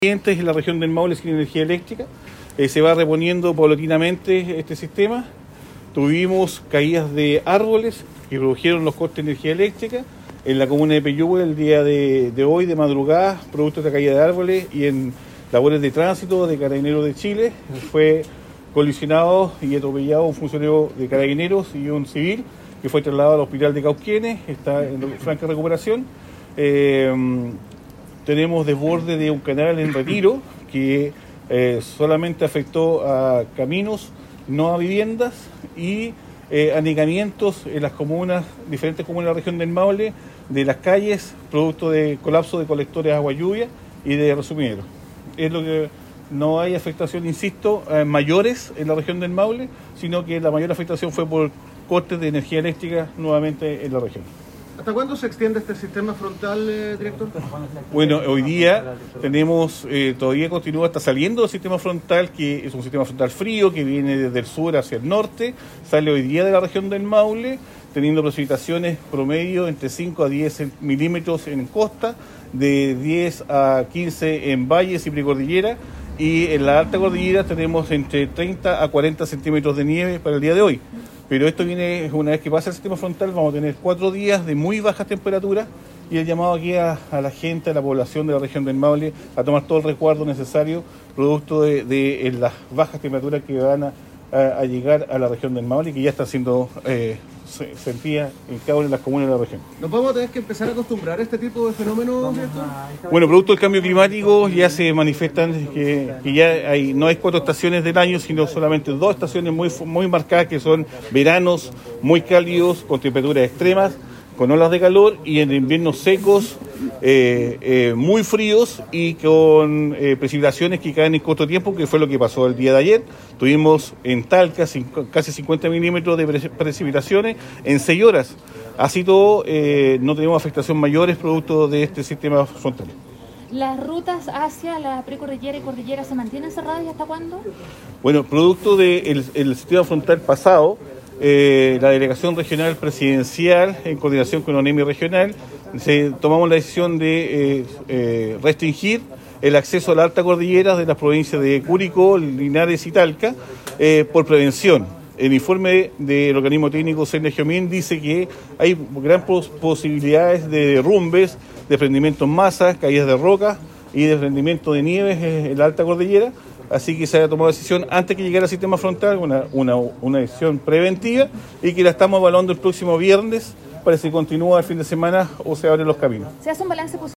En la región del Maule sin energía eléctrica, se va reponiendo paulatinamente este sistema. Tuvimos caídas de árboles que redujeron los costes de energía eléctrica en la comuna de Peyúgue el día de hoy, de madrugada, producto de la caída de árboles, y en labores de tránsito de Carabineros de Chile fue colisionado y atropellado un funcionario de Carabineros y un civil que fue trasladado al hospital de Cauquenes, está en franca recuperación. Tenemos desborde de un canal en Retiro que solamente afectó a caminos, no a viviendas, y anegamientos en las comunas, diferentes comunas de la región del Maule, de las calles, producto de colapso de colectores de agua lluvia y de resumideros. Es lo que no hay afectación, insisto, mayores en la región del Maule, sino que la mayor afectación fue por cortes de energía eléctrica nuevamente en la región. ¿Hasta cuándo se extiende este sistema frontal, director? Bueno, hoy día tenemos, todavía continúa, está saliendo el sistema frontal, que es un sistema frontal frío que viene desde el sur hacia el norte, sale hoy día de la región del Maule, teniendo precipitaciones promedio entre 5 a 10 milímetros en costa, de 10 a 15 en valles y precordillera, y en la alta cordillera tenemos entre 30 a 40 centímetros de nieve para el día de hoy. Pero esto viene, una vez que pasa el sistema frontal, vamos a tener 4 días de muy bajas temperaturas, y el llamado aquí a la gente, a la población de la región del Maule, a tomar todo el resguardo necesario, producto de las bajas temperaturas que van a llegar a la región del Maule y que ya están siendo sentidas en cada una de las comunas de la región. ¿Nos vamos a tener que empezar a acostumbrar a este tipo de fenómenos, director? Bueno, producto del cambio climático ya se manifiestan que ya no hay 4 estaciones del año, sino solamente 2 estaciones muy marcadas, que son veranos muy cálidos, con temperaturas extremas, con olas de calor, y en inviernos secos, muy fríos y con precipitaciones que caen en corto tiempo, que fue lo que pasó el día de ayer. Tuvimos en Talca casi 50 milímetros de precipitaciones en 6 horas. Así todo, no tenemos afectación mayores producto de este sistema frontal. ¿Las rutas hacia la precordillera y cordillera se mantienen cerradas y hasta cuándo? Bueno, producto del sistema frontal pasado, la delegación regional presidencial, en coordinación con ONEMI regional, tomamos la decisión de restringir el acceso a la alta cordillera de las provincias de Curicó, Linares y Talca, por prevención. El informe del organismo técnico CERNEGIOMIN dice que hay gran posibilidades de derrumbes, desprendimientos en masa, caídas de rocas y desprendimiento de nieves en la alta cordillera. Así que se ha tomado decisión antes que llegara el sistema frontal, una decisión preventiva, y que la estamos evaluando el próximo viernes para si continúa el fin de semana o se abren los caminos. ¿Se hace un balance positivo?